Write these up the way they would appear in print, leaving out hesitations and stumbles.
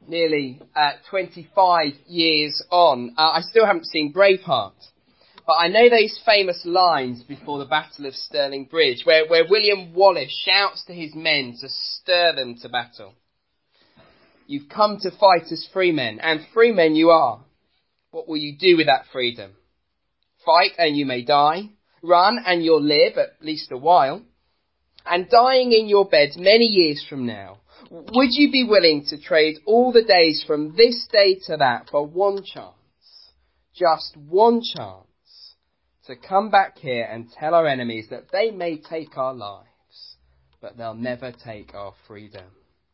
nearly 25 years on, I still haven't seen Braveheart. But I know those famous lines before the Battle of Stirling Bridge, where William Wallace shouts to his men to stir them to battle. You've come to fight as free men, and free men you are. What will you do with that freedom? Fight and you may die. Run and you'll live, at least a while. And dying in your beds many years from now, would you be willing to trade all the days from this day to that for one chance, just one chance, to come back here and tell our enemies that they may take our lives, but they'll never take our freedom?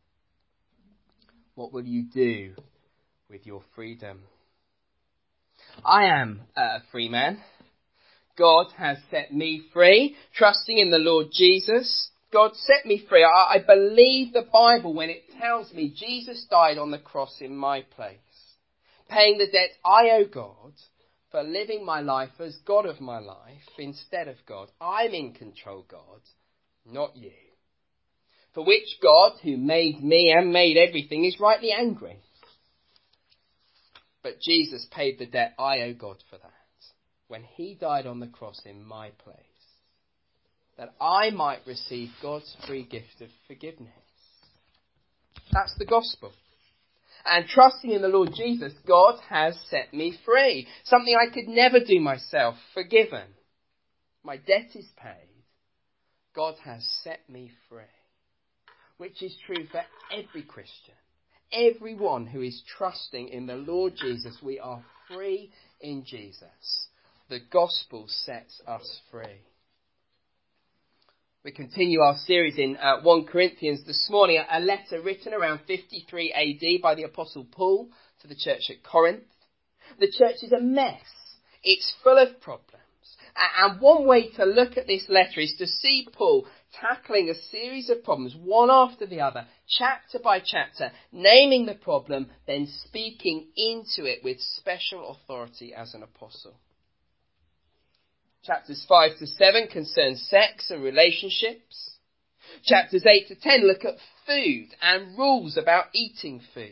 What will you do with your freedom? I am a free man. God has set me free, trusting in the Lord Jesus. God set me free. I believe the Bible when it tells me Jesus died on the cross in my place, paying the debt I owe God for living my life as God of my life instead of God. I'm in control, God, not you. For which God, who made me and made everything, is rightly angry. But Jesus paid the debt I owe God for that, when he died on the cross in my place, that I might receive God's free gift of forgiveness. That's the gospel. And trusting in the Lord Jesus, God has set me free. Something I could never do myself, forgiven. My debt is paid. God has set me free. Which is true for every Christian. Everyone who is trusting in the Lord Jesus, we are free in Jesus. The gospel sets us free. We continue our series in 1 Corinthians this morning, a letter written around 53 AD by the Apostle Paul to the church at Corinth. The church is a mess. It's full of problems. And one way to look at this letter is to see Paul tackling a series of problems, one after the other, chapter by chapter, naming the problem, then speaking into it with special authority as an apostle. Chapters 5 to 7 concern sex and relationships. Chapters 8 to 10 look at food and rules about eating food.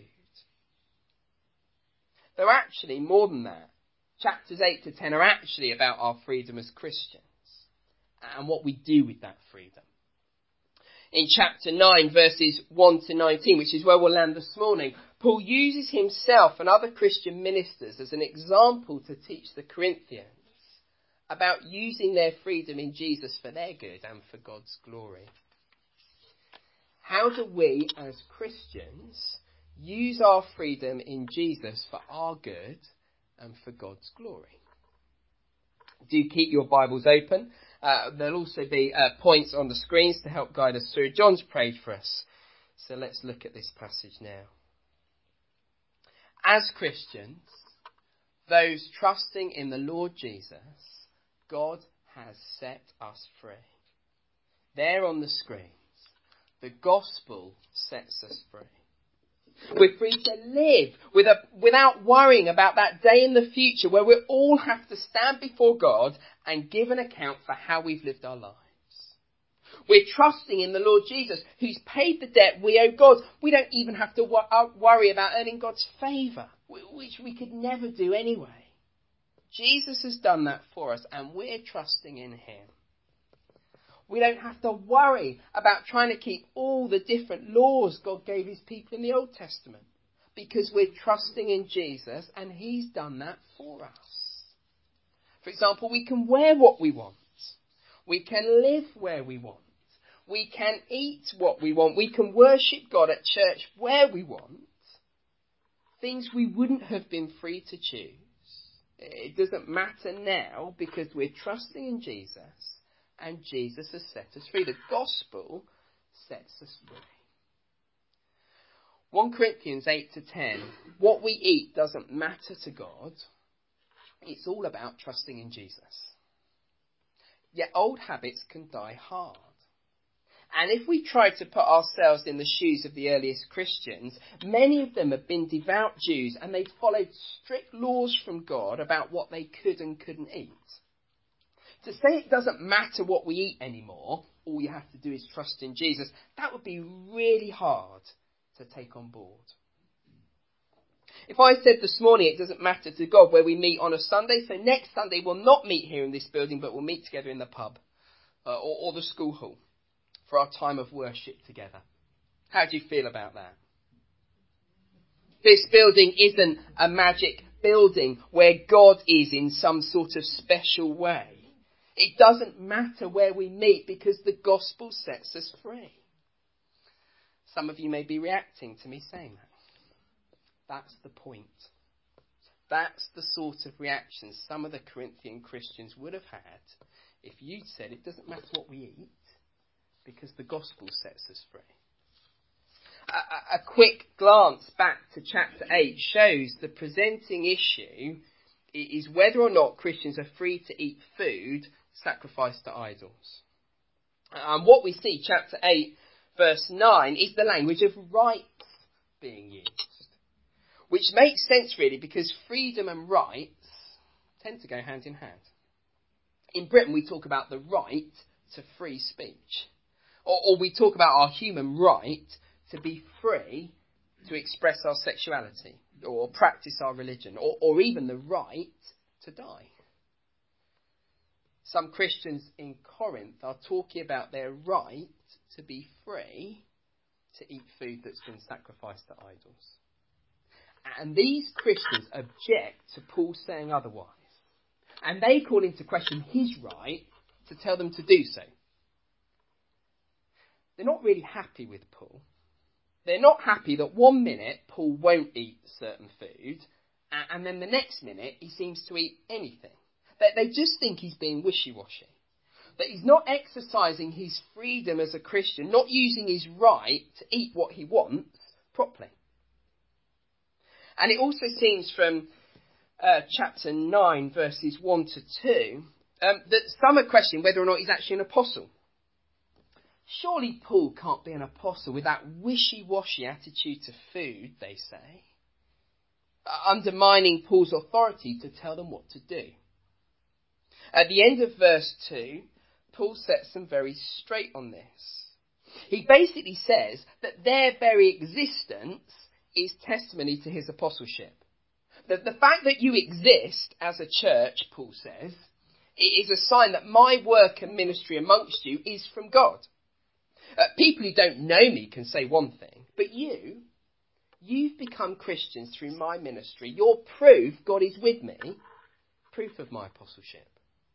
They're actually more than that. Chapters 8 to 10 are actually about our freedom as Christians and what we do with that freedom. In chapter 9, verses 1 to 19, which is where we'll land this morning, Paul uses himself and other Christian ministers as an example to teach the Corinthians about using their freedom in Jesus for their good and for God's glory. How do we as Christians use our freedom in Jesus for our good and for God's glory? Do keep your Bibles open. There'll also be points on the screens to help guide us through. John's prayed for us. So let's look at this passage now. As Christians, those trusting in the Lord Jesus, God has set us free. There on the screens, the gospel sets us free. We're free to live without worrying about that day in the future where we all have to stand before God and give an account for how we've lived our lives. We're trusting in the Lord Jesus, who's paid the debt we owe God. We don't even have to worry about earning God's favour, which we could never do anyway. Jesus has done that for us, and we're trusting in him. We don't have to worry about trying to keep all the different laws God gave his people in the Old Testament, because we're trusting in Jesus and he's done that for us. For example, we can wear what we want. We can live where we want. We can eat what we want. We can worship God at church where we want. Things we wouldn't have been free to choose. It doesn't matter now because we're trusting in Jesus. And Jesus has set us free. The gospel sets us free. 1 Corinthians 8 to 10. What we eat doesn't matter to God. It's all about trusting in Jesus. Yet old habits can die hard. And if we try to put ourselves in the shoes of the earliest Christians, many of them have been devout Jews and they followed strict laws from God about what they could and couldn't eat. To say it doesn't matter what we eat anymore, all you have to do is trust in Jesus, that would be really hard to take on board. If I said this morning it doesn't matter to God where we meet on a Sunday, so next Sunday we'll not meet here in this building, but we'll meet together in the pub or the school hall for our time of worship together. How do you feel about that? This building isn't a magic building where God is in some sort of special way. It doesn't matter where we meet because the gospel sets us free. Some of you may be reacting to me saying that. That's the point. That's the sort of reaction some of the Corinthian Christians would have had if you'd said it doesn't matter what we eat because the gospel sets us free. A quick glance back to chapter 8 shows the presenting issue is whether or not Christians are free to eat food sacrificed to idols. And what we see, chapter 8, verse 9, is the language of rights being used. Which makes sense really because freedom and rights tend to go hand in hand. In Britain we talk about the right to free speech. Or we talk about our human right to be free to express our sexuality or practice our religion or even the right to die. Some Christians in Corinth are talking about their right to be free to eat food that's been sacrificed to idols. And these Christians object to Paul saying otherwise. And they call into question his right to tell them to do so. They're not really happy with Paul. They're not happy that 1 minute Paul won't eat certain food, and then the next minute he seems to eat anything. They just think he's being wishy-washy. That he's not exercising his freedom as a Christian, not using his right to eat what he wants properly. And it also seems from chapter 9, verses 1 to 2, that some are questioning whether or not he's actually an apostle. Surely Paul can't be an apostle with that wishy-washy attitude to food, they say, undermining Paul's authority to tell them what to do. At the end of verse 2, Paul sets them very straight on this. He basically says that their very existence is testimony to his apostleship. That the fact that you exist as a church, Paul says, is a sign that my work and ministry amongst you is from God. People who don't know me can say one thing, but you've become Christians through my ministry. You're proof God is with me, proof of my apostleship.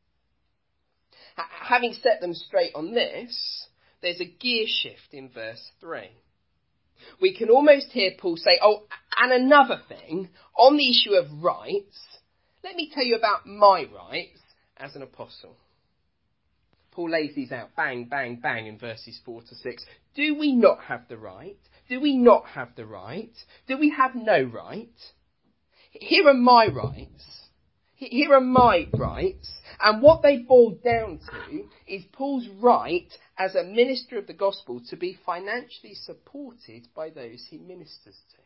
Having set them straight on this, there's a gear shift in verse 3. We can almost hear Paul say, oh, and another thing, on the issue of rights, let me tell you about my rights as an apostle. Paul lays these out, bang, bang, bang, in verses 4 to 6. Do we not have the right? Do we not have the right? Do we have no right? Here are my rights. Here are my rights. And what they boil down to is Paul's right as a minister of the gospel to be financially supported by those he ministers to.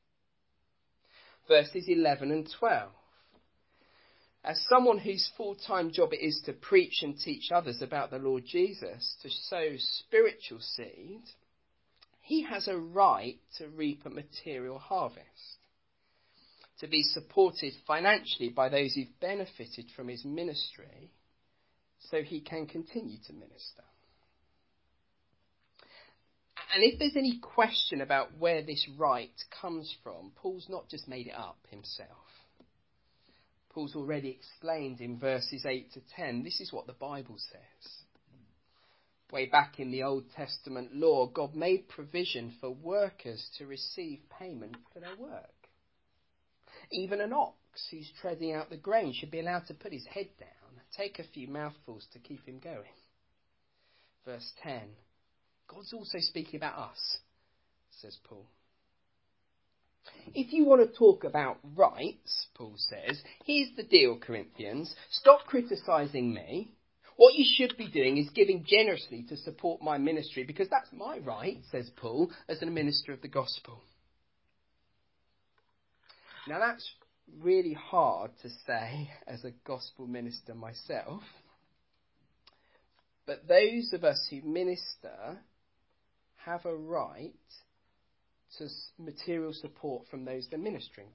Verses 11 and 12. As someone whose full-time job it is to preach and teach others about the Lord Jesus, to sow spiritual seed, he has a right to reap a material harvest, to be supported financially by those who've benefited from his ministry, so he can continue to minister. And if there's any question about where this right comes from, Paul's not just made it up himself. Paul's already explained in verses 8 to 10, this is what the Bible says. Way back in the Old Testament law, God made provision for workers to receive payment for their work. Even an ox who's treading out the grain should be allowed to put his head down, take a few mouthfuls to keep him going. Verse 10, God's also speaking about us, says Paul. If you want to talk about rights, Paul says, here's the deal, Corinthians. Stop criticising me. What you should be doing is giving generously to support my ministry, because that's my right, says Paul, as a minister of the gospel. Now that's really hard to say as a gospel minister myself. But those of us who minister have a right to material support from those they're ministering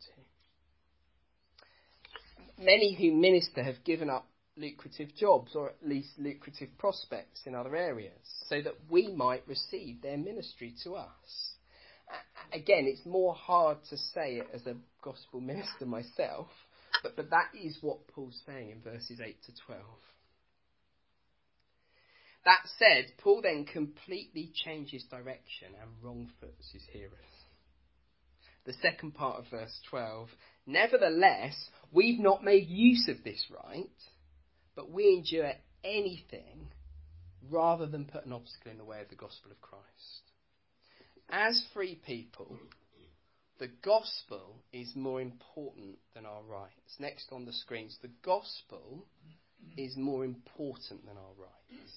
to. Many who minister have given up lucrative jobs, or at least lucrative prospects in other areas, so that we might receive their ministry to us. Again, it's more hard to say it as a gospel minister myself, but that is what Paul's saying in verses 8 to 12. That said, Paul then completely changes direction and wrong-foots his hearers. The second part of verse 12, nevertheless, we've not made use of this right, but we endure anything rather than put an obstacle in the way of the gospel of Christ. As free people, the gospel is more important than our rights. Next on the screens, the gospel is more important than our rights.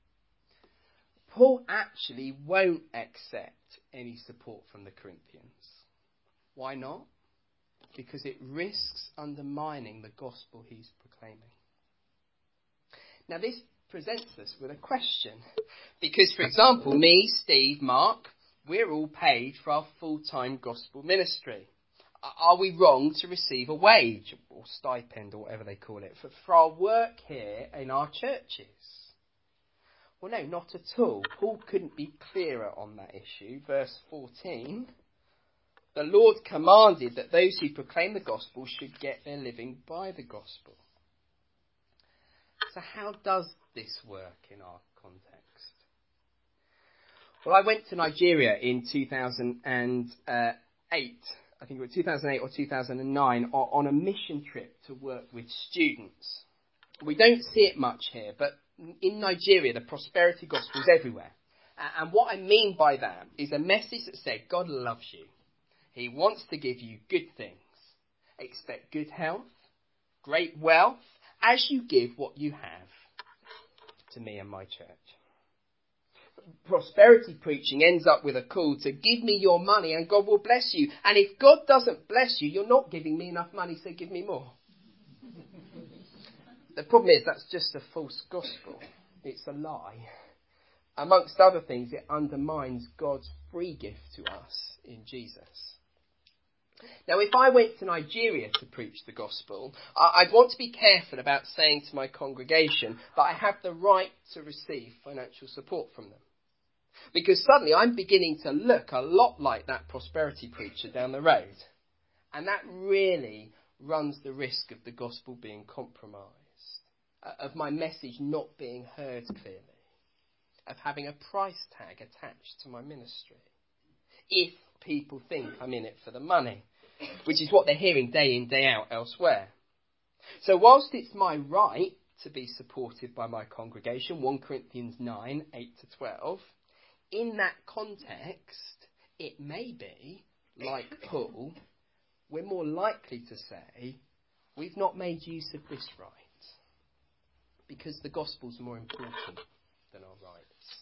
Paul actually won't accept any support from the Corinthians. Why not? Because it risks undermining the gospel he's proclaiming. Now this presents us with a question. Because, for example, me, Steve, Mark, we're all paid for our full-time gospel ministry. Are we wrong to receive a wage or stipend or whatever they call it for our work here in our churches? Well, no, not at all. Paul couldn't be clearer on that issue. Verse 14, the Lord commanded that those who proclaim the gospel should get their living by the gospel. So how does this work in our context? Well, I went to Nigeria in 2008, I think it was 2008 or 2009, on a mission trip to work with students. We don't see it much here, but in Nigeria, the prosperity gospel is everywhere. And what I mean by that is a message that said, God loves you. He wants to give you good things. Expect good health, great wealth, as you give what you have to me and my church. Prosperity preaching ends up with a call to give me your money and God will bless you. And if God doesn't bless you, you're not giving me enough money, so give me more. The problem is that's just a false gospel. It's a lie. Amongst other things, it undermines God's free gift to us in Jesus. Now, if I went to Nigeria to preach the gospel, I'd want to be careful about saying to my congregation that I have the right to receive financial support from them. Because suddenly I'm beginning to look a lot like that prosperity preacher down the road. And that really runs the risk of the gospel being compromised, of my message not being heard clearly, of having a price tag attached to my ministry, if people think I'm in it for the money, which is what they're hearing day in, day out elsewhere. So whilst it's my right to be supported by my congregation, 1 Corinthians 9, 8 to 12, in that context, it may be, like Paul, we're more likely to say, we've not made use of this right, because the gospel's more important than our rights.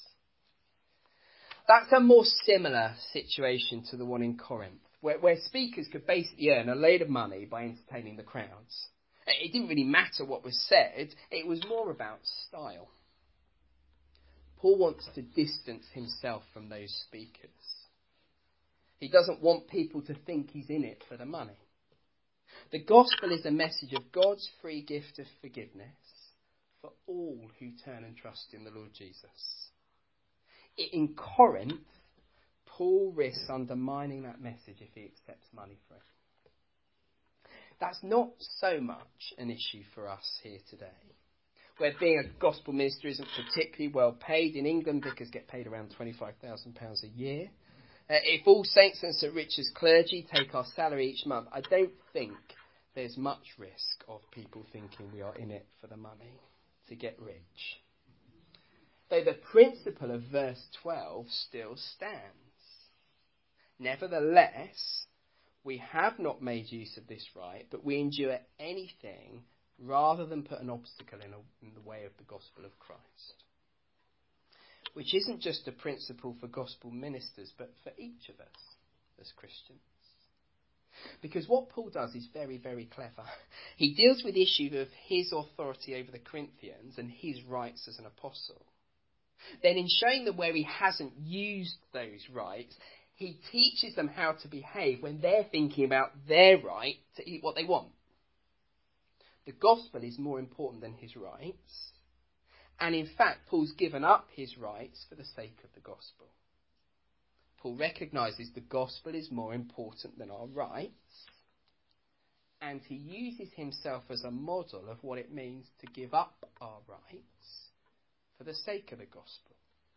That's a more similar situation to the one in Corinth, where speakers could basically earn a load of money by entertaining the crowds. It didn't really matter what was said, it was more about style. Paul wants to distance himself from those speakers. He doesn't want people to think he's in it for the money. The gospel is a message of God's free gift of forgiveness for all who turn and trust in the Lord Jesus. In Corinth, Paul risks undermining that message if he accepts money for it. That's not so much an issue for us here today, where being a gospel minister isn't particularly well paid. In England, vicars get paid around £25,000 a year. If all saints and St Richard's clergy take our salary each month, I don't think there's much risk of people thinking we are in it for the money, to get rich. Though the principle of verse 12 still stands. Nevertheless, we have not made use of this right, but we endure anything rather than put an obstacle in the way of the gospel of Christ. Which isn't just a principle for gospel ministers, but for each of us as Christians. Because what Paul does is very, very clever. He deals with the issue of his authority over the Corinthians and his rights as an apostle. Then in showing them where he hasn't used those rights, He teaches them how to behave when they're thinking about their right to eat what they want. The gospel is more important than his rights. And in fact, Paul's given up his rights for the sake of the gospel. Paul recognises the gospel is more important than our rights. And he uses himself as a model of what it means to give up our rights for the sake of the gospel.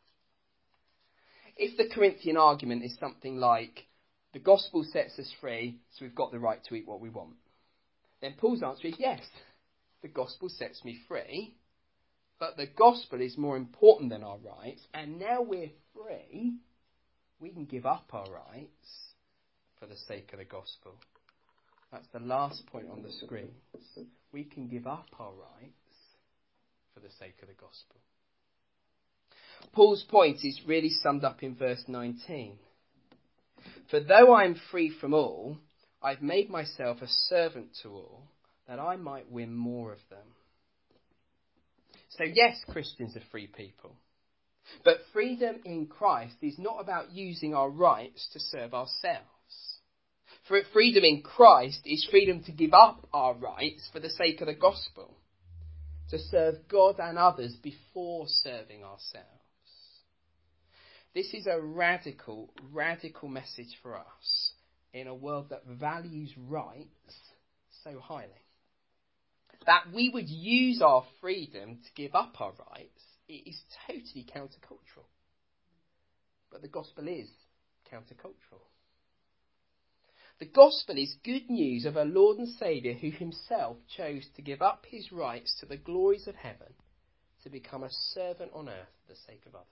If the Corinthian argument is something like, the gospel sets us free, so we've got the right to eat what we want, then Paul's answer is yes, the gospel sets me free, but the gospel is more important than our rights, and now we're free, we can give up our rights for the sake of the gospel. That's the last point on the screen. We can give up our rights for the sake of the gospel. Paul's point is really summed up in verse 19. For though I am free from all, I've made myself a servant to all, that I might win more of them. So yes, Christians are free people. But freedom in Christ is not about using our rights to serve ourselves. For freedom in Christ is freedom to give up our rights for the sake of the gospel, to serve God and others before serving ourselves. This is a radical, radical message for us in a world that values rights so highly. That we would use our freedom to give up our rights, it is totally countercultural. But the gospel is countercultural. The gospel is good news of a Lord and Saviour who himself chose to give up his rights to the glories of heaven to become a servant on earth for the sake of others.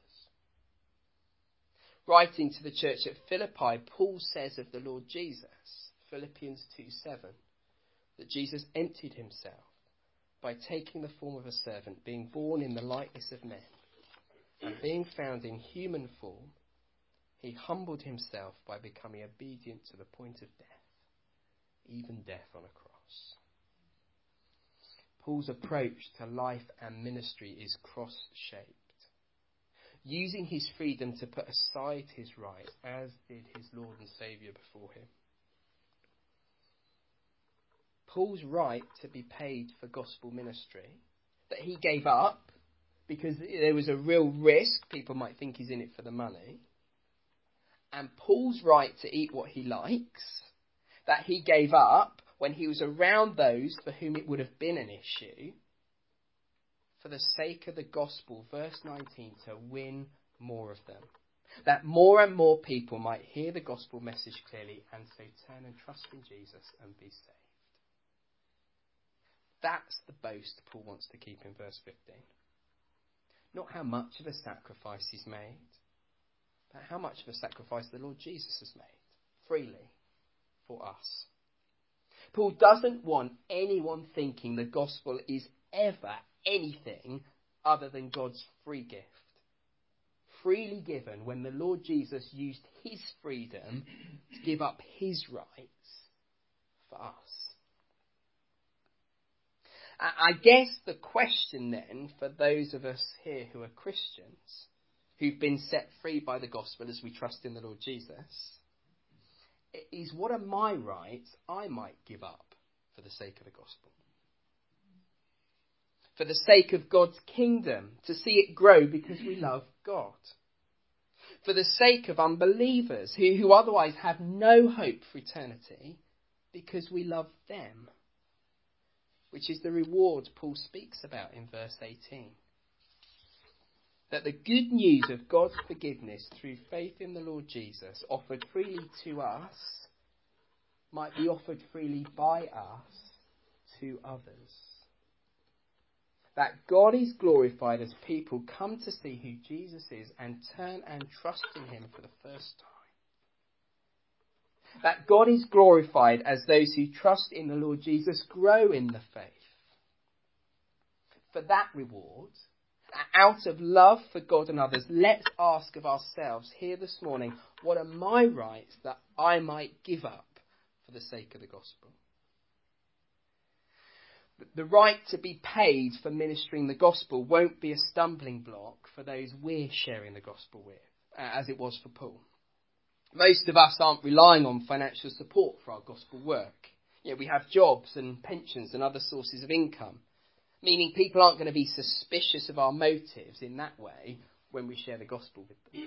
Writing to the church at Philippi, Paul says of the Lord Jesus, Philippians 2:7, that Jesus emptied himself by taking the form of a servant, being born in the likeness of men, and being found in human form, he humbled himself by becoming obedient to the point of death, even death on a cross. Paul's approach to life and ministry is cross-shaped, using his freedom to put aside his rights, as did his Lord and Saviour before him. Paul's right to be paid for gospel ministry, that he gave up because there was a real risk, people might think he's in it for the money, and Paul's right to eat what he likes, that he gave up when he was around those for whom it would have been an issue, for the sake of the gospel, verse 19, to win more of them. That more and more people might hear the gospel message clearly and so turn and trust in Jesus and be saved. That's the boast Paul wants to keep in verse 15. Not how much of a sacrifice he's made, but how much of a sacrifice the Lord Jesus has made, freely, for us. Paul doesn't want anyone thinking the gospel is ever anything other than God's free gift. Freely given when the Lord Jesus used his freedom to give up his rights for us. I guess the question then, for those of us here who are Christians, who've been set free by the gospel as we trust in the Lord Jesus, is what are my rights I might give up for the sake of the gospel? For the sake of God's kingdom, to see it grow because we love God. For the sake of unbelievers who otherwise have no hope for eternity because we love them. Which is the reward Paul speaks about in verse 18. That the good news of God's forgiveness through faith in the Lord Jesus, offered freely to us, might be offered freely by us to others. That God is glorified as people come to see who Jesus is and turn and trust in him for the first time. That God is glorified as those who trust in the Lord Jesus grow in the faith. For that reward, out of love for God and others, let's ask of ourselves here this morning, what are my rights that I might give up for the sake of the gospel? The right to be paid for ministering the gospel won't be a stumbling block for those we're sharing the gospel with, as it was for Paul. Most of us aren't relying on financial support for our gospel work. We have jobs and pensions and other sources of income, meaning people aren't going to be suspicious of our motives in that way when we share the gospel with them.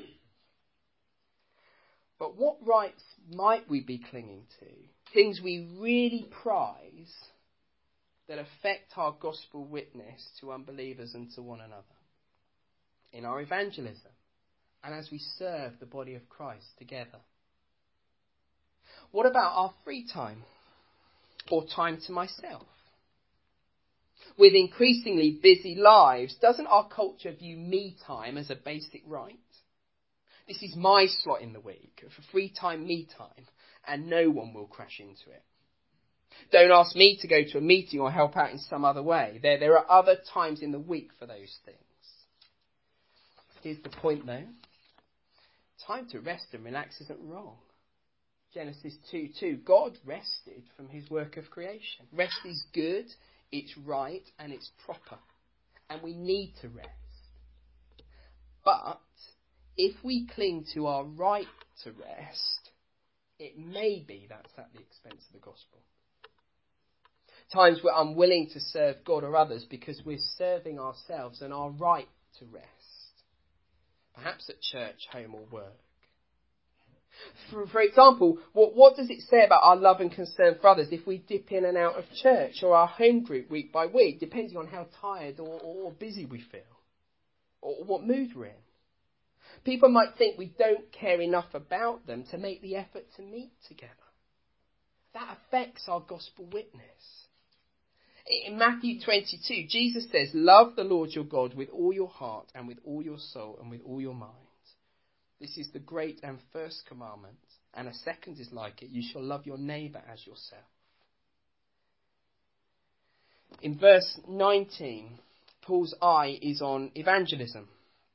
But what rights might we be clinging to? Things we really prize that affect our gospel witness to unbelievers and to one another in our evangelism and as we serve the body of Christ together. What about our free time or time to myself? With increasingly busy lives, doesn't our culture view me time as a basic right? This is my slot in the week for free time, me time, and no one will crash into it. Don't ask me to go to a meeting or help out in some other way. There are other times in the week for those things. Here's the point though. Time to rest and relax isn't wrong. Genesis 2:2, God rested from his work of creation. Rest is good, it's right, and it's proper. And we need to rest. But if we cling to our right to rest, it may be that's at the expense of the gospel. Times we're unwilling to serve God or others because we're serving ourselves and our right to rest. Perhaps at church, home or work. For example, what does it say about our love and concern for others if we dip in and out of church or our home group week by week, depending on how tired or busy we feel or what mood we're in? People might think we don't care enough about them to make the effort to meet together. That affects our gospel witness. In Matthew 22, Jesus says, love the Lord your God with all your heart and with all your soul and with all your mind. This is the great and first commandment, and a second is like it. You shall love your neighbour as yourself. In verse 19, Paul's eye is on evangelism.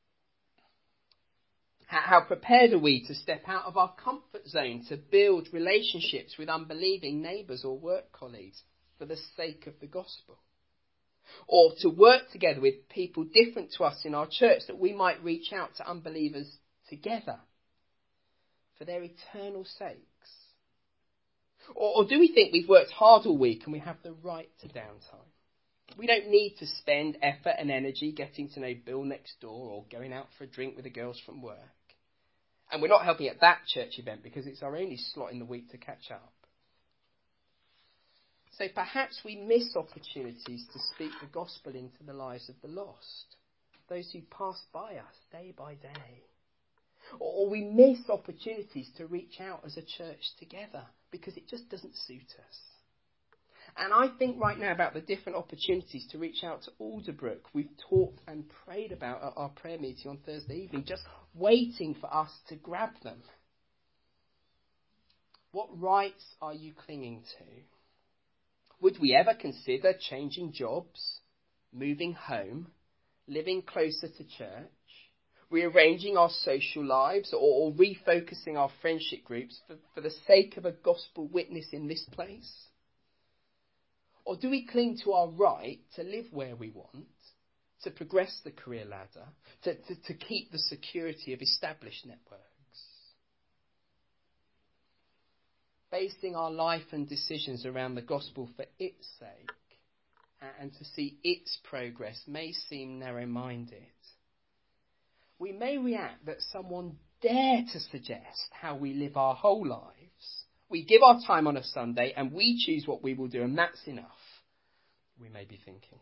How prepared are we to step out of our comfort zone to build relationships with unbelieving neighbours or work colleagues for the sake of the gospel? Or to work together with people different to us in our church that we might reach out to unbelievers together for their eternal sakes? Or do we think we've worked hard all week and we have the right to downtime? We don't need to spend effort and energy getting to know Bill next door or going out for a drink with the girls from work. And we're not helping at that church event because it's our only slot in the week to catch up. So perhaps we miss opportunities to speak the gospel into the lives of the lost, those who pass by us day by day. Or we miss opportunities to reach out as a church together because it just doesn't suit us. And I think right now about the different opportunities to reach out to Alderbrook. We've talked and prayed about at our prayer meeting on Thursday evening, just waiting for us to grab them. What rights are you clinging to? Would we ever consider changing jobs, moving home, living closer to church, rearranging our social lives, or refocusing our friendship groups for the sake of a gospel witness in this place? Or do we cling to our right to live where we want, to progress the career ladder, to keep the security of established networks? Basing our life and decisions around the gospel for its sake and to see its progress may seem narrow-minded. We may react that someone dare to suggest how we live our whole lives. We give our time on a Sunday and we choose what we will do, and that's enough, we may be thinking.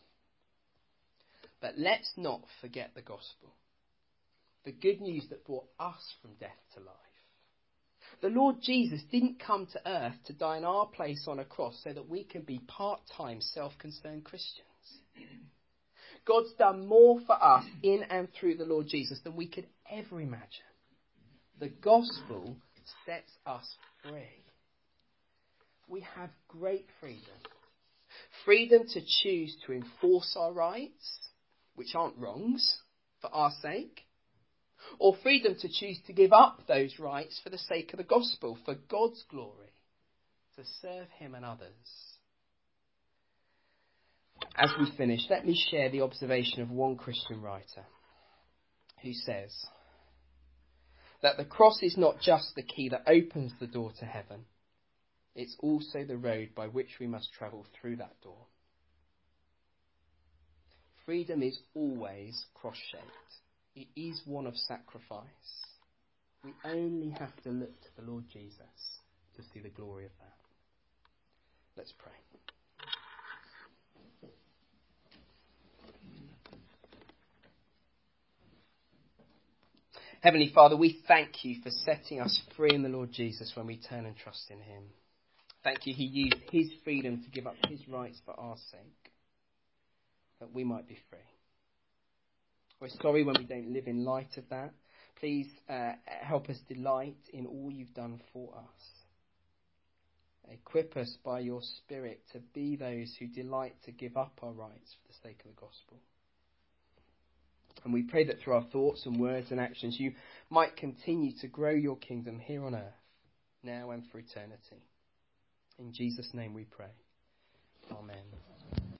But let's not forget the gospel. The good news that brought us from death to life. The Lord Jesus didn't come to earth to die in our place on a cross so that we can be part-time self-concerned Christians. God's done more for us in and through the Lord Jesus than we could ever imagine. The gospel sets us free. We have great freedom. Freedom to choose to enforce our rights, which aren't wrongs, for our sake. Or freedom to choose to give up those rights for the sake of the gospel, for God's glory, to serve him and others. As we finish, let me share the observation of one Christian writer who says, That the cross is not just the key that opens the door to heaven, it's also the road by which we must travel through that door. Freedom is always cross-shaped. It is one of sacrifice. We only have to look to the Lord Jesus to see the glory of that. Let's pray. Heavenly Father, we thank you for setting us free in the Lord Jesus when we turn and trust in him. Thank you, he used his freedom to give up his rights for our sake, that we might be free. We're sorry when we don't live in light of that. Please help us delight in all you've done for us. Equip us by your Spirit to be those who delight to give up our rights for the sake of the gospel. And we pray that through our thoughts and words and actions, you might continue to grow your kingdom here on earth, now and for eternity. In Jesus' name we pray. Amen.